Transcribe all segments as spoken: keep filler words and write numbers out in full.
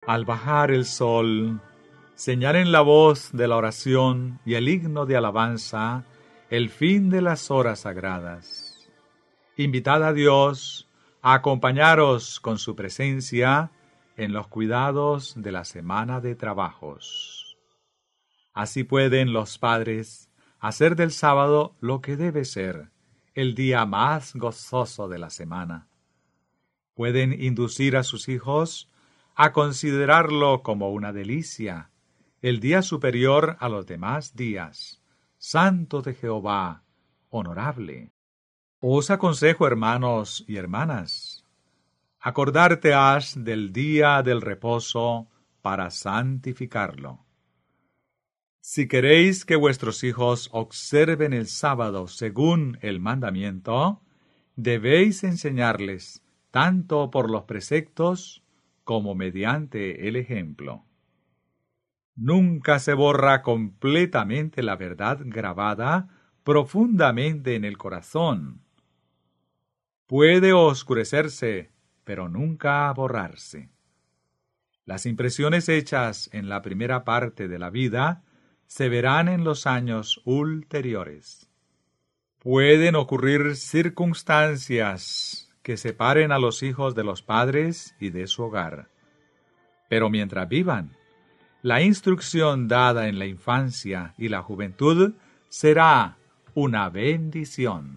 Al bajar el sol, señalen la voz de la oración y el himno de alabanza el fin de las horas sagradas. Invitad a Dios a acompañaros con su presencia en los cuidados de la semana de trabajos. Así pueden los padres hacer del sábado lo que debe ser, el día más gozoso de la semana. Pueden inducir a sus hijos a considerarlo como una delicia, el día superior a los demás días, santo de Jehová, honorable. Os aconsejo, hermanos y hermanas, acordarte has del día del reposo para santificarlo. Si queréis que vuestros hijos observen el sábado según el mandamiento, debéis enseñarles tanto por los preceptos como mediante el ejemplo. Nunca se borra completamente la verdad grabada profundamente en el corazón. Puede oscurecerse, pero nunca borrarse. Las impresiones hechas en la primera parte de la vida se verán en los años ulteriores. Pueden ocurrir circunstancias que separen a los hijos de los padres y de su hogar. Pero mientras vivan, la instrucción dada en la infancia y la juventud será una bendición.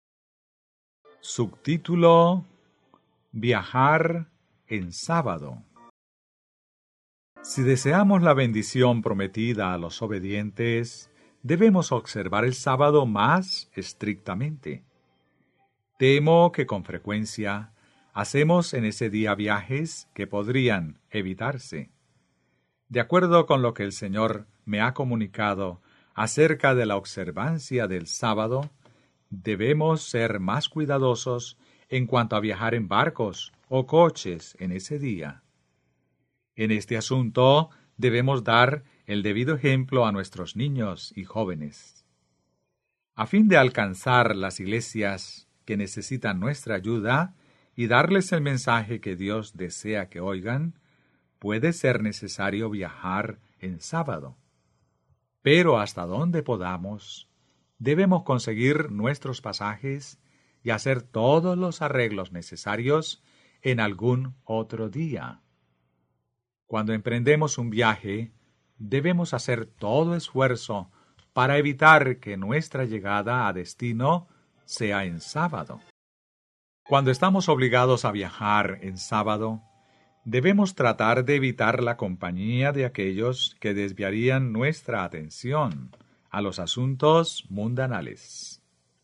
Subtítulo: Viajar en sábado. Si deseamos la bendición prometida a los obedientes, debemos observar el sábado más estrictamente. Temo que con frecuencia hacemos en ese día viajes que podrían evitarse. De acuerdo con lo que el Señor me ha comunicado acerca de la observancia del sábado, debemos ser más cuidadosos en cuanto a viajar en barcos o coches en ese día. En este asunto debemos dar el debido ejemplo a nuestros niños y jóvenes. A fin de alcanzar las iglesias que necesitan nuestra ayuda y darles el mensaje que Dios desea que oigan, puede ser necesario viajar en sábado. Pero hasta donde podamos, debemos conseguir nuestros pasajes y hacer todos los arreglos necesarios en algún otro día. Cuando emprendemos un viaje, debemos hacer todo esfuerzo para evitar que nuestra llegada a destino sea en sábado. Cuando estamos obligados a viajar en sábado, debemos tratar de evitar la compañía de aquellos que desviarían nuestra atención a los asuntos mundanales.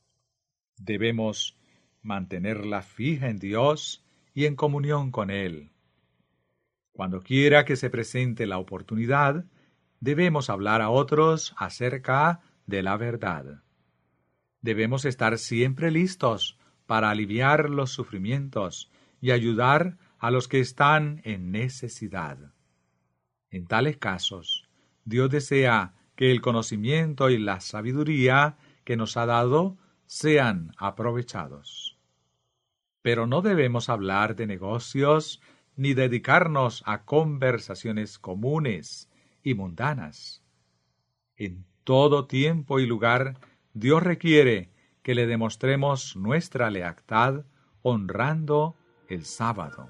Debemos mantenerla fija en Dios y en comunión con Él. Cuando quiera que se presente la oportunidad, debemos hablar a otros acerca de la verdad. Debemos estar siempre listos para aliviar los sufrimientos y ayudar a los que están en necesidad. En tales casos, Dios desea que el conocimiento y la sabiduría que nos ha dado sean aprovechados. Pero no debemos hablar de negocios ni dedicarnos a conversaciones comunes y mundanas. En todo tiempo y lugar, Dios requiere que le demostremos nuestra lealtad honrando el sábado.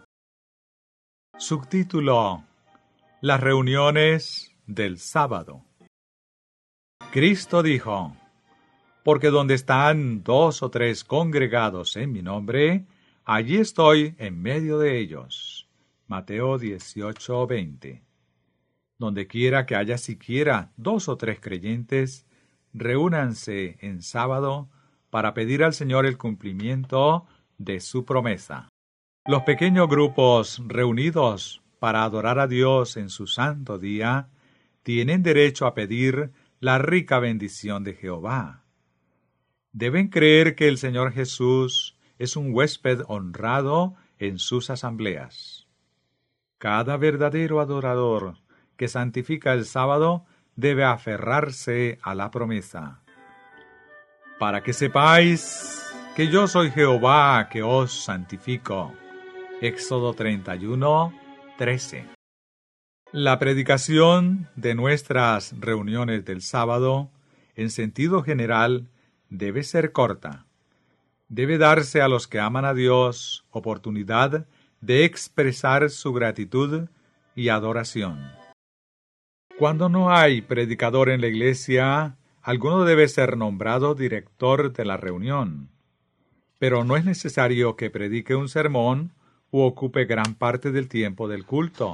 Subtítulo: Las reuniones del sábado. Cristo dijo: Porque donde están dos o tres congregados en mi nombre, allí estoy en medio de ellos. Mateo dieciocho veinte. Donde quiera que haya siquiera dos o tres creyentes, reúnanse en sábado para pedir al Señor el cumplimiento de su promesa. Los pequeños grupos reunidos para adorar a Dios en su santo día tienen derecho a pedir la rica bendición de Jehová. Deben creer que el Señor Jesús es un huésped honrado en sus asambleas. Cada verdadero adorador que santifica el sábado debe aferrarse a la promesa. Para que sepáis que yo soy Jehová que os santifico. Éxodo treinta y uno, trece. La predicación de nuestras reuniones del sábado, en sentido general, debe ser corta. Debe darse a los que aman a Dios oportunidad de expresar su gratitud y adoración. Cuando no hay predicador en la iglesia, alguno debe ser nombrado director de la reunión. Pero no es necesario que predique un sermón u ocupe gran parte del tiempo del culto.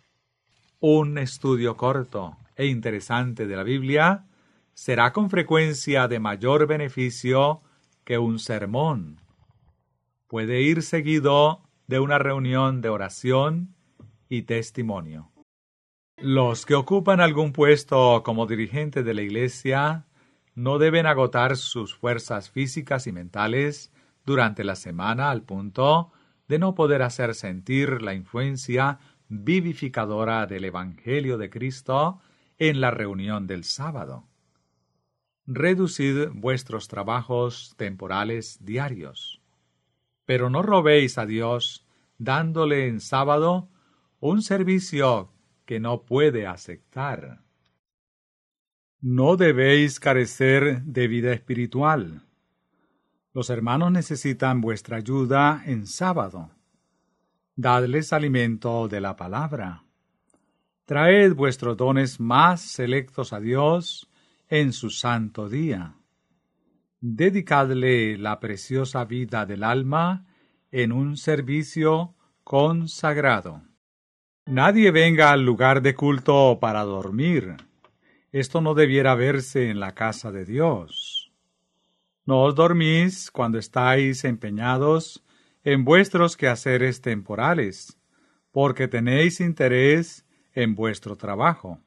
Un estudio corto e interesante de la Biblia será con frecuencia de mayor beneficio que un sermón. Puede ir seguido de una reunión de oración y testimonio. Los que ocupan algún puesto como dirigente de la iglesia no deben agotar sus fuerzas físicas y mentales durante la semana al punto de no poder hacer sentir la influencia vivificadora del Evangelio de Cristo en la reunión del sábado. Reducid vuestros trabajos temporales diarios, pero no robéis a Dios dándole en sábado un servicio que no puede aceptar. No debéis carecer de vida espiritual. Los hermanos necesitan vuestra ayuda en sábado. Dadles alimento de la palabra. Traed vuestros dones más selectos a Dios en su santo día. Dedicadle la preciosa vida del alma en un servicio consagrado. Nadie venga al lugar de culto para dormir. Esto no debiera verse en la casa de Dios. No os dormís cuando estáis empeñados en vuestros quehaceres temporales, porque tenéis interés en vuestro trabajo.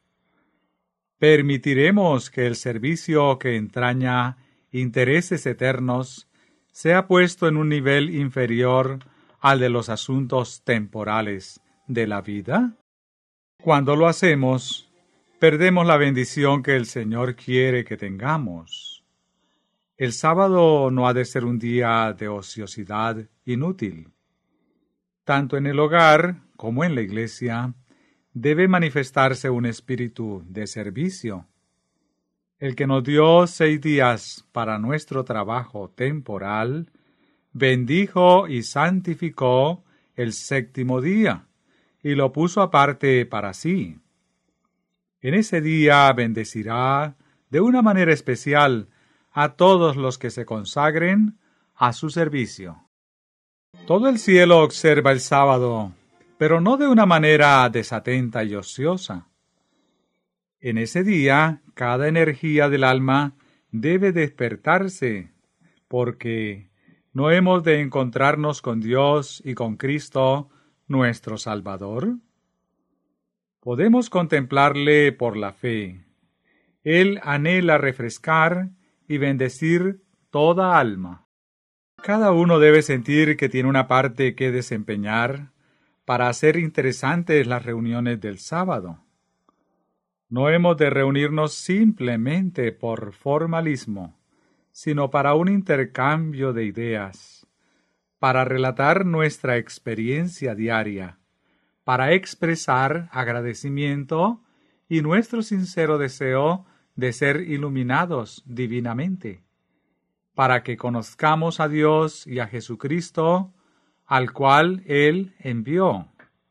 Permitiremos que el servicio que entraña intereses eternos sea puesto en un nivel inferior al de los asuntos temporales de la vida. Cuando lo hacemos, perdemos la bendición que el Señor quiere que tengamos. El sábado no ha de ser un día de ociosidad inútil. Tanto en el hogar como en la iglesia debe manifestarse un espíritu de servicio. El que nos dio seis días para nuestro trabajo temporal, bendijo y santificó el séptimo día y lo puso aparte para sí. En ese día bendecirá de una manera especial a todos los que se consagren a su servicio. Todo el cielo observa el sábado, pero no de una manera desatenta y ociosa. En ese día, cada energía del alma debe despertarse, porque ¿no hemos de encontrarnos con Dios y con Cristo, nuestro Salvador? Podemos contemplarle por la fe. Él anhela refrescar y bendecir toda alma. Cada uno debe sentir que tiene una parte que desempeñar para hacer interesantes las reuniones del sábado. No hemos de reunirnos simplemente por formalismo, sino para un intercambio de ideas, para relatar nuestra experiencia diaria, para expresar agradecimiento y nuestro sincero deseo de ser iluminados divinamente, para que conozcamos a Dios y a Jesucristo, al cual Él envió.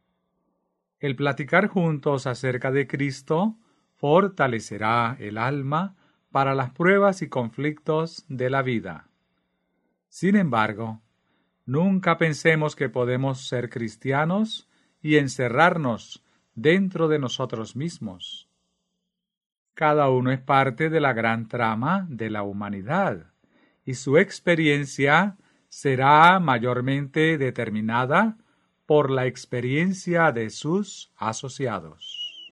El platicar juntos acerca de Cristo fortalecerá el alma para las pruebas y conflictos de la vida. Sin embargo, nunca pensemos que podemos ser cristianos y encerrarnos dentro de nosotros mismos. Cada uno es parte de la gran trama de la humanidad, y su experiencia será mayormente determinada por la experiencia de sus asociados.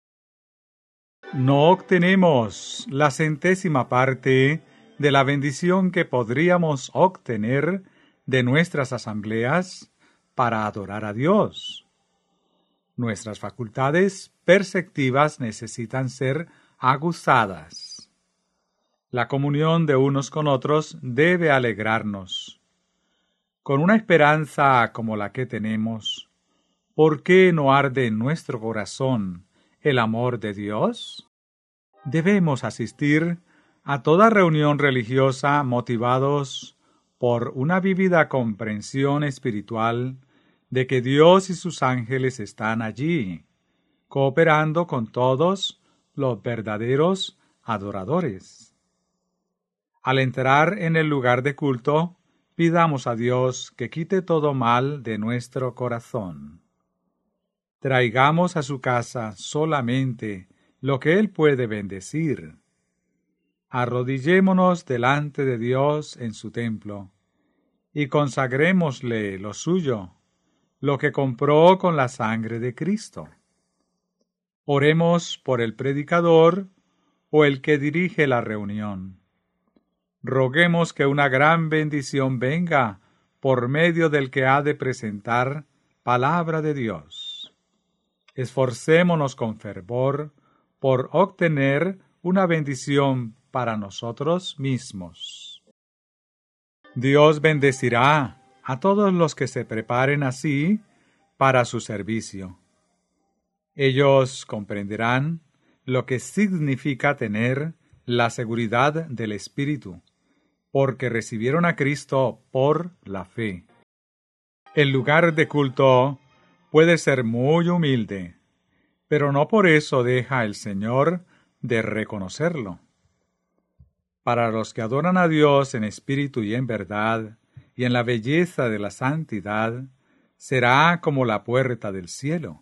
No obtenemos la centésima parte de la bendición que podríamos obtener de nuestras asambleas para adorar a Dios. Nuestras facultades perceptivas necesitan ser aguzadas. La comunión de unos con otros debe alegrarnos. Con una esperanza como la que tenemos, ¿por qué no arde en nuestro corazón el amor de Dios? Debemos asistir a toda reunión religiosa motivados por una vívida comprensión espiritual de que Dios y sus ángeles están allí, cooperando con todos los verdaderos adoradores. Al entrar en el lugar de culto, pidamos a Dios que quite todo mal de nuestro corazón. Traigamos a su casa solamente lo que Él puede bendecir. Arrodillémonos delante de Dios en su templo y consagrémosle lo suyo, lo que compró con la sangre de Cristo. Oremos por el predicador o el que dirige la reunión. Roguemos que una gran bendición venga por medio del que ha de presentar palabra de Dios. Esforcémonos con fervor por obtener una bendición para nosotros mismos. Dios bendecirá a todos los que se preparen así para su servicio. Ellos comprenderán lo que significa tener la seguridad del Espíritu, porque recibieron a Cristo por la fe. El lugar de culto puede ser muy humilde, pero no por eso deja el Señor de reconocerlo. Para los que adoran a Dios en espíritu y en verdad, y en la belleza de la santidad, será como la puerta del cielo.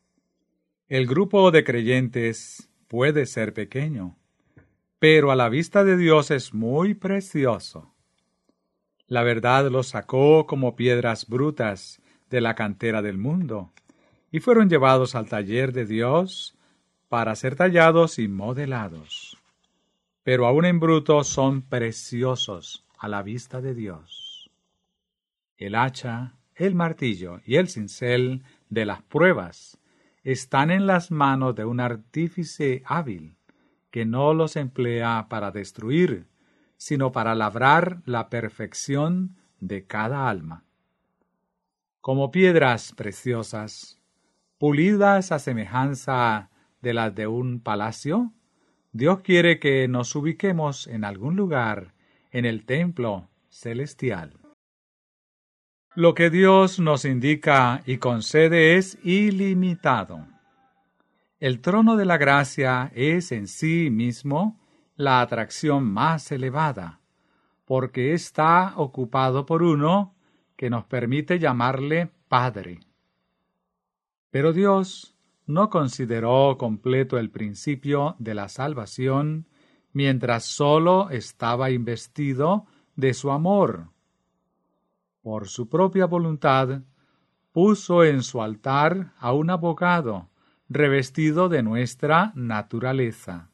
El grupo de creyentes puede ser pequeño, pero a la vista de Dios es muy precioso. La verdad los sacó como piedras brutas de la cantera del mundo, y fueron llevados al taller de Dios para ser tallados y modelados. Pero aún en bruto son preciosos a la vista de Dios. El hacha, el martillo y el cincel de las pruebas están en las manos de un artífice hábil, que no los emplea para destruir, sino para labrar la perfección de cada alma. Como piedras preciosas, pulidas a semejanza de las de un palacio, Dios quiere que nos ubiquemos en algún lugar en el templo celestial. Lo que Dios nos indica y concede es ilimitado. El trono de la gracia es en sí mismo la atracción más elevada, porque está ocupado por uno que nos permite llamarle Padre. Pero Dios no consideró completo el principio de la salvación mientras sólo estaba investido de su amor. Por su propia voluntad, puso en su altar a un abogado revestido de nuestra naturaleza.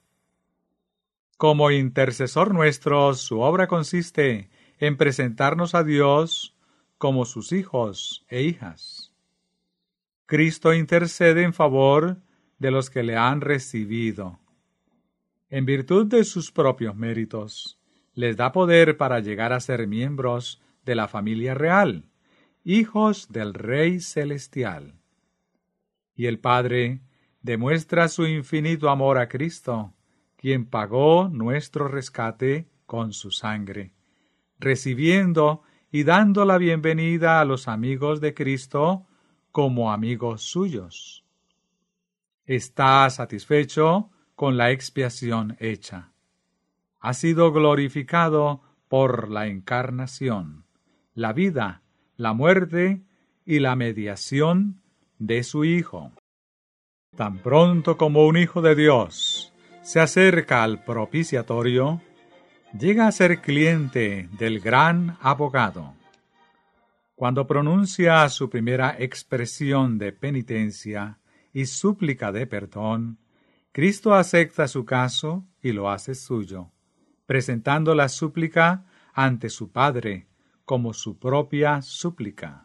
Como intercesor nuestro, su obra consiste en presentarnos a Dios como sus hijos e hijas. Cristo intercede en favor de los que le han recibido. En virtud de sus propios méritos, les da poder para llegar a ser miembros de la familia real, hijos del Rey Celestial. Y el Padre demuestra su infinito amor a Cristo, quien pagó nuestro rescate con su sangre, recibiendo y dando la bienvenida a los amigos de Cristo como amigos suyos. Está satisfecho con la expiación hecha. Ha sido glorificado por la encarnación, la vida, la muerte y la mediación de su Hijo. Tan pronto como un hijo de Dios se acerca al propiciatorio, llega a ser cliente del gran abogado. Cuando pronuncia su primera expresión de penitencia y súplica de perdón, Cristo acepta su caso y lo hace suyo, presentando la súplica ante su Padre como su propia súplica.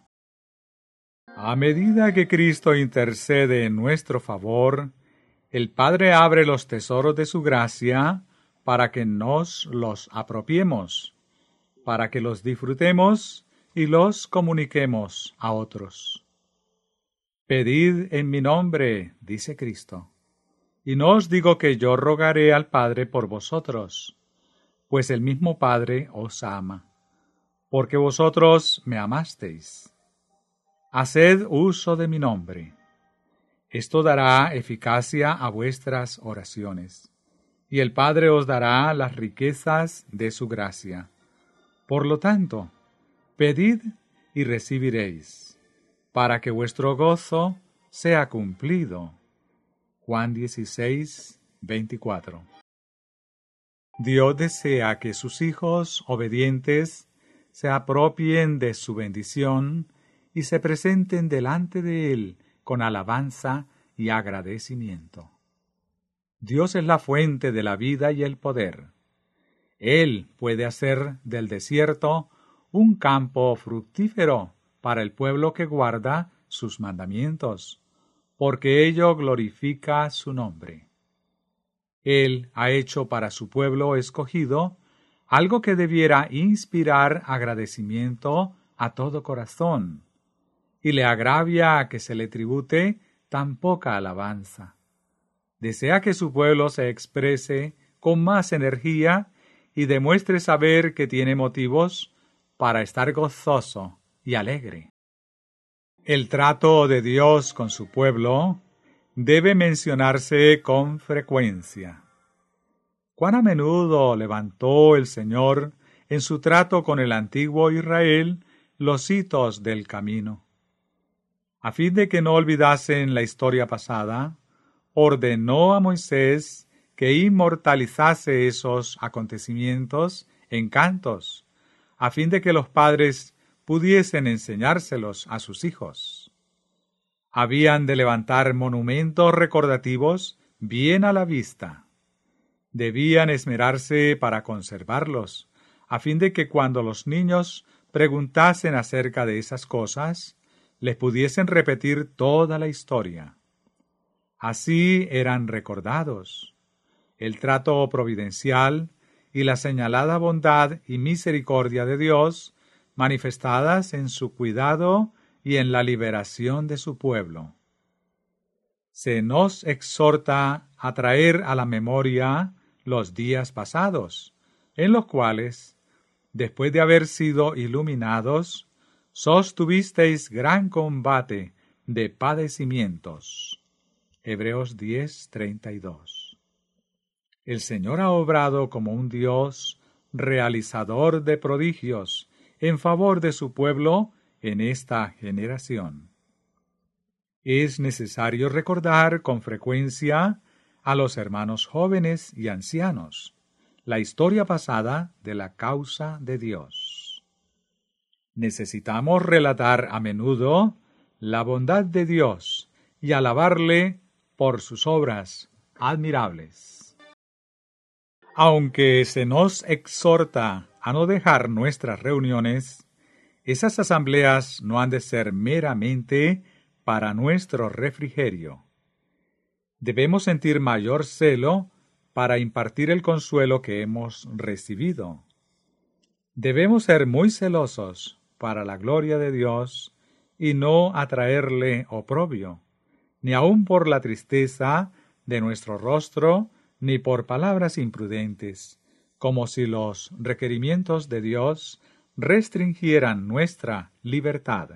A medida que Cristo intercede en nuestro favor, el Padre abre los tesoros de su gracia para que nos los apropiemos, para que los disfrutemos y los comuniquemos a otros. Pedid en mi nombre, dice Cristo, Y no os digo que yo rogaré al Padre por vosotros, pues el mismo Padre os ama, porque vosotros me amasteis. Haced uso de mi nombre. Esto dará eficacia a vuestras oraciones, y el Padre os dará las riquezas de su gracia. Por lo tanto, pedid y recibiréis, para que vuestro gozo sea cumplido. Juan dieciséis, veinticuatro. Dios desea que sus hijos obedientes se apropien de su bendición y se presenten delante de Él con alabanza y agradecimiento. Dios es la fuente de la vida y el poder. Él puede hacer del desierto un campo fructífero para el pueblo que guarda sus mandamientos, porque ello glorifica su nombre. Él ha hecho para su pueblo escogido algo que debiera inspirar agradecimiento a todo corazón, y le agravia que se le tribute tan poca alabanza. Desea que su pueblo se exprese con más energía y demuestre saber que tiene motivos para estar gozoso y alegre. El trato de Dios con su pueblo debe mencionarse con frecuencia. Cuán a menudo levantó el Señor en su trato con el antiguo Israel los hitos del camino. A fin de que no olvidasen la historia pasada, ordenó a Moisés que inmortalizase esos acontecimientos en cantos, a fin de que los padres pudiesen enseñárselos a sus hijos. Habían de levantar monumentos recordativos bien a la vista. Debían esmerarse para conservarlos, a fin de que cuando los niños preguntasen acerca de esas cosas, les pudiesen repetir toda la historia. Así eran recordados. El trato providencial y la señalada bondad y misericordia de Dios, manifestadas en su cuidado y en la liberación de su pueblo. Se nos exhorta a traer a la memoria los días pasados, en los cuales, después de haber sido iluminados, sostuvisteis gran combate de padecimientos. Hebreos diez, treinta y dos. El Señor ha obrado como un Dios realizador de prodigios en favor de su pueblo en esta generación. Es necesario recordar con frecuencia a los hermanos jóvenes y ancianos la historia pasada de la causa de Dios. Necesitamos relatar a menudo la bondad de Dios y alabarle por sus obras admirables. Aunque se nos exhorta a no dejar nuestras reuniones, esas asambleas no han de ser meramente para nuestro refrigerio. Debemos sentir mayor celo para impartir el consuelo que hemos recibido. Debemos ser muy celosos para la gloria de Dios y no atraerle oprobio, ni aun por la tristeza de nuestro rostro, ni por palabras imprudentes, como si los requerimientos de Dios restringieran nuestra libertad.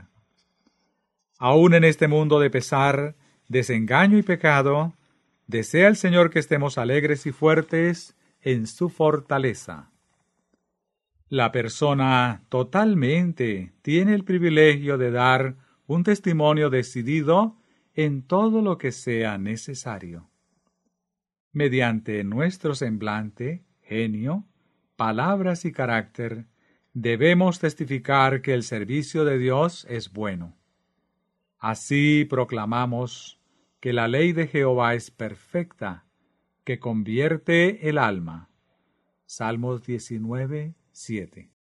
Aún en este mundo de pesar, desengaño y pecado, desea el Señor que estemos alegres y fuertes en su fortaleza. La persona totalmente tiene el privilegio de dar un testimonio decidido en todo lo que sea necesario. Mediante nuestro semblante, genio, palabras y carácter, debemos testificar que el servicio de Dios es bueno. Así proclamamos que la ley de Jehová es perfecta, que convierte el alma. Salmos diecinueve, siete.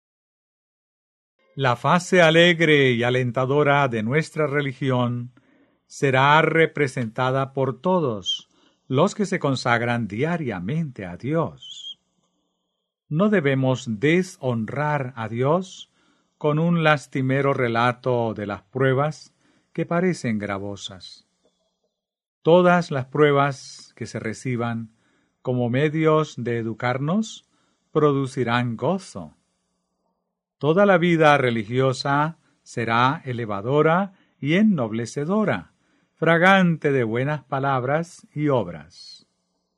La fase alegre y alentadora de nuestra religión será representada por todos los que se consagran diariamente a Dios. No debemos deshonrar a Dios con un lastimero relato de las pruebas que parecen gravosas. Todas las pruebas que se reciban como medios de educarnos producirán gozo. Toda la vida religiosa será elevadora y ennoblecedora, fragante de buenas palabras y obras.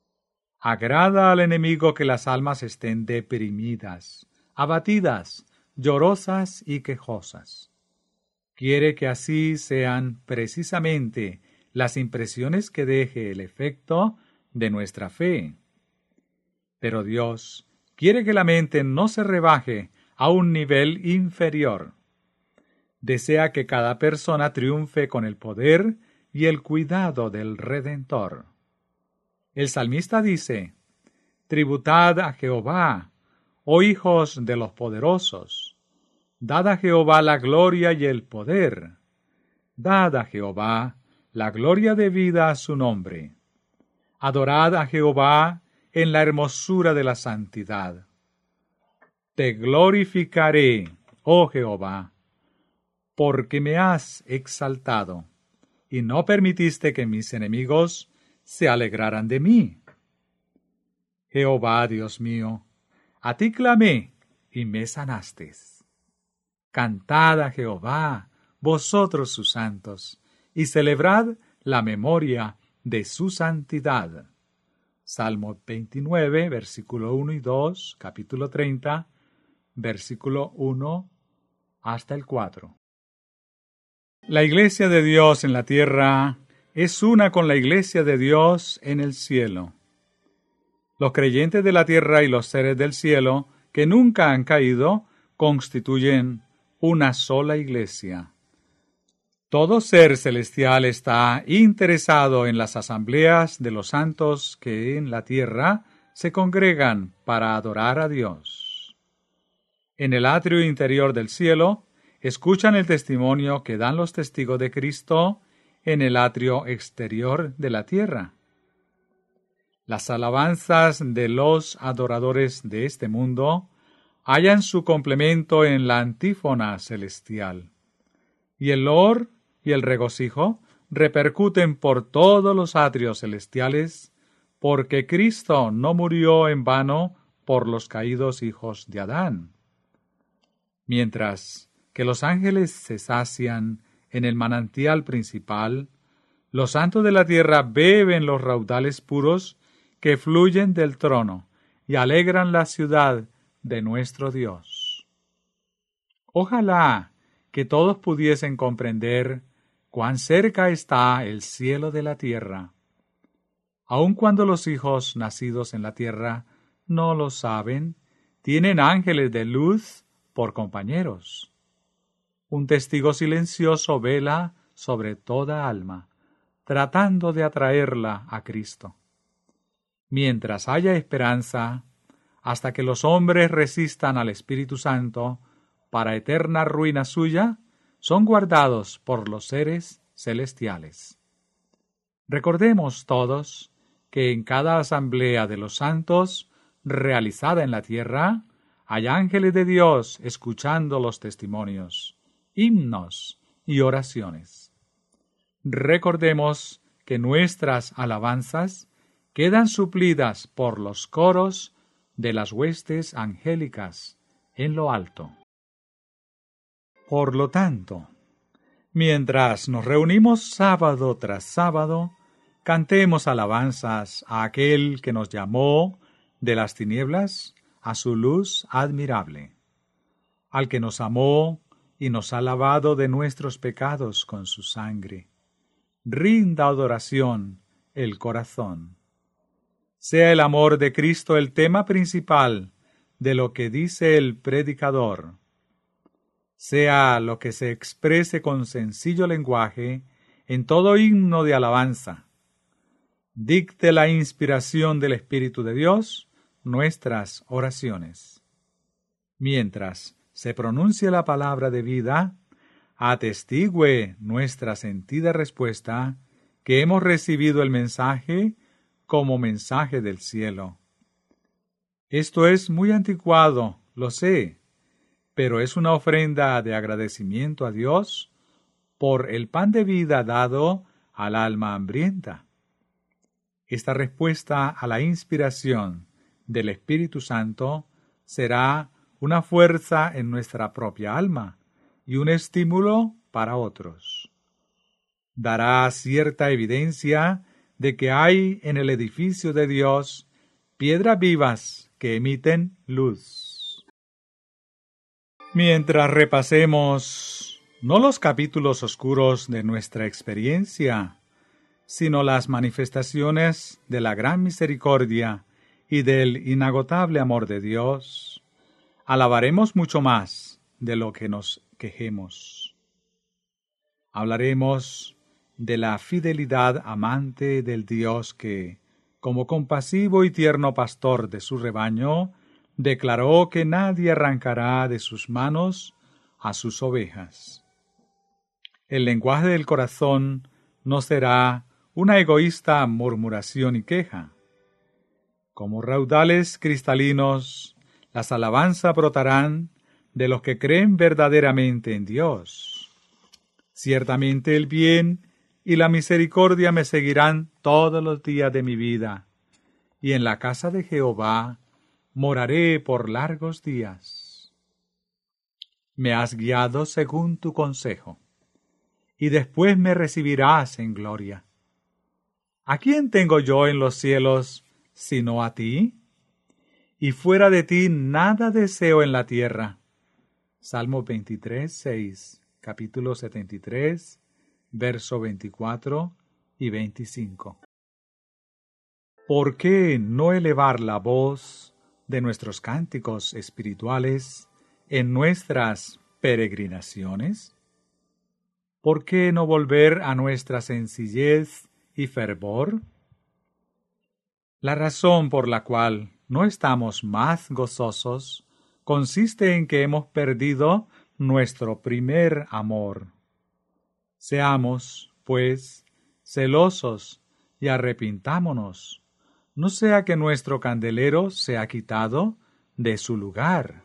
Agrada al enemigo que las almas estén deprimidas, abatidas, llorosas y quejosas. Quiere que así sean precisamente las impresiones que deje el efecto de nuestra fe. Pero Dios quiere que la mente no se rebaje a un nivel inferior. Desea que cada persona triunfe con el poder y el cuidado del Redentor. El salmista dice: «Tributad a Jehová, oh hijos de los poderosos, dad a Jehová la gloria y el poder, dad a Jehová la gloria debida a su nombre. Adorad a Jehová en la hermosura de la santidad. Te glorificaré, oh Jehová, porque me has exaltado, y no permitiste que mis enemigos se alegraran de mí. Jehová, Dios mío, a ti clamé, y me sanaste. Cantad a Jehová, vosotros sus santos, y celebrad la memoria de su santidad». Salmo veintinueve, versículo uno y dos, capítulo treinta, versículo uno hasta el cuatro. La Iglesia de Dios en la tierra es una con la Iglesia de Dios en el cielo. Los creyentes de la tierra y los seres del cielo que nunca han caído constituyen una sola Iglesia. Todo ser celestial está interesado en las asambleas de los santos que en la tierra se congregan para adorar a Dios. En el atrio interior del cielo, escuchan el testimonio que dan los testigos de Cristo en el atrio exterior de la tierra. Las alabanzas de los adoradores de este mundo hallan su complemento en la antífona celestial, y el loor y el regocijo repercuten por todos los atrios celestiales, porque Cristo no murió en vano por los caídos hijos de Adán. Mientras que los ángeles se sacian en el manantial principal, los santos de la tierra beben los raudales puros que fluyen del trono y alegran la ciudad de nuestro Dios. Ojalá que todos pudiesen comprender cuán cerca está el cielo de la tierra, aun cuando los hijos nacidos en la tierra no lo saben, tienen ángeles de luz por compañeros. Un testigo silencioso vela sobre toda alma, tratando de atraerla a Cristo. Mientras haya esperanza, hasta que los hombres resistan al Espíritu Santo para eterna ruina suya, son guardados por los seres celestiales. Recordemos todos que en cada asamblea de los santos realizada en la tierra hay ángeles de Dios escuchando los testimonios, himnos y oraciones. Recordemos que nuestras alabanzas quedan suplidas por los coros de las huestes angélicas en lo alto. Por lo tanto, mientras nos reunimos sábado tras sábado, cantemos alabanzas a aquel que nos llamó de las tinieblas a su luz admirable, al que nos amó y nos ha lavado de nuestros pecados con su sangre. Rinda adoración el corazón. Sea el amor de Cristo el tema principal de lo que dice el predicador. Sea lo que se exprese con sencillo lenguaje en todo himno de alabanza. Dicte la inspiración del Espíritu de Dios nuestras oraciones. Mientras se pronuncia la palabra de vida, atestigüe nuestra sentida respuesta que hemos recibido el mensaje como mensaje del cielo. Esto es muy anticuado, lo sé, pero es una ofrenda de agradecimiento a Dios por el pan de vida dado al alma hambrienta. Esta respuesta a la inspiración del Espíritu Santo será una fuerza en nuestra propia alma y un estímulo para otros. Dará cierta evidencia de que hay en el edificio de Dios piedras vivas que emiten luz. Mientras repasemos no los capítulos oscuros de nuestra experiencia, sino las manifestaciones de la gran misericordia y del inagotable amor de Dios, alabaremos mucho más de lo que nos quejemos. Hablaremos de la fidelidad amante del Dios que, como compasivo y tierno pastor de su rebaño, declaró que nadie arrancará de sus manos a sus ovejas. El lenguaje del corazón no será una egoísta murmuración y queja. Como raudales cristalinos, las alabanzas brotarán de los que creen verdaderamente en Dios. Ciertamente el bien y la misericordia me seguirán todos los días de mi vida, y en la casa de Jehová moraré por largos días. Me has guiado según tu consejo, y después me recibirás en gloria. ¿A quién tengo yo en los cielos sino a ti? Y fuera de ti nada deseo en la tierra. Salmo veintitrés, seis, capítulo setenta y tres, verso veinticuatro y veinticinco. ¿Por qué no elevar la voz de nuestros cánticos espirituales en nuestras peregrinaciones? ¿Por qué no volver a nuestra sencillez y fervor? La razón por la cual no estamos más gozosos consiste en que hemos perdido nuestro primer amor. Seamos, pues, celosos y arrepintámonos, no sea que nuestro candelero sea quitado de su lugar.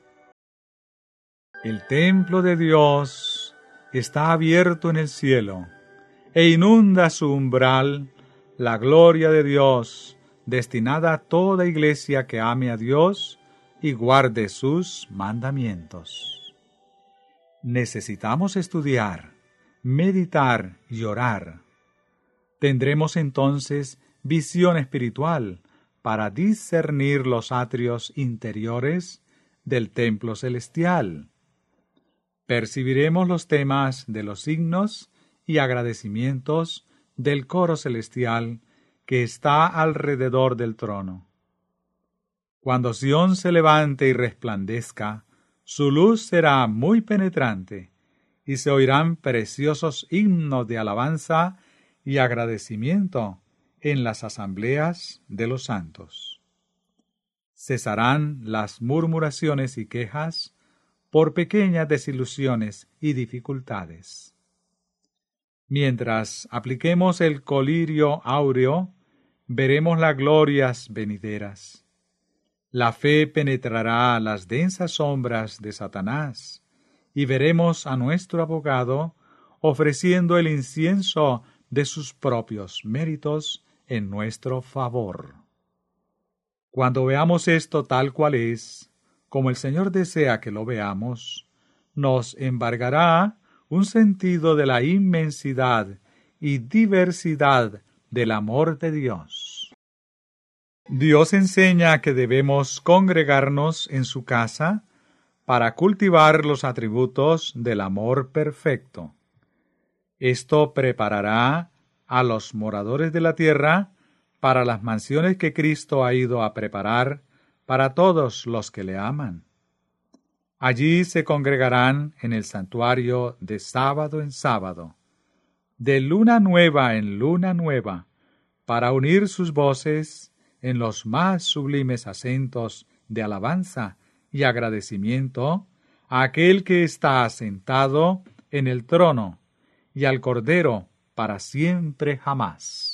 El templo de Dios está abierto en el cielo, e inunda su umbral la gloria de Dios, destinada a toda iglesia que ame a Dios y guarde sus mandamientos. Necesitamos estudiar, meditar y orar. Tendremos entonces visión espiritual para discernir los atrios interiores del templo celestial. Percibiremos los temas de los signos y agradecimientos del coro celestial que está alrededor del trono. Cuando Sión se levante y resplandezca, su luz será muy penetrante, y se oirán preciosos himnos de alabanza y agradecimiento en las asambleas de los santos. Cesarán las murmuraciones y quejas por pequeñas desilusiones y dificultades. Mientras apliquemos el colirio áureo, veremos las glorias venideras. La fe penetrará las densas sombras de Satanás, y veremos a nuestro abogado ofreciendo el incienso de sus propios méritos en nuestro favor. Cuando veamos esto tal cual es, como el Señor desea que lo veamos, nos embargará un sentido de la inmensidad y diversidad del amor de Dios. Dios enseña que debemos congregarnos en su casa para cultivar los atributos del amor perfecto. Esto preparará a los moradores de la tierra para las mansiones que Cristo ha ido a preparar para todos los que le aman. Allí se congregarán en el santuario de sábado en sábado, de luna nueva en luna nueva, para unir sus voces en los más sublimes acentos de alabanza y agradecimiento a aquel que está sentado en el trono y al Cordero para siempre jamás.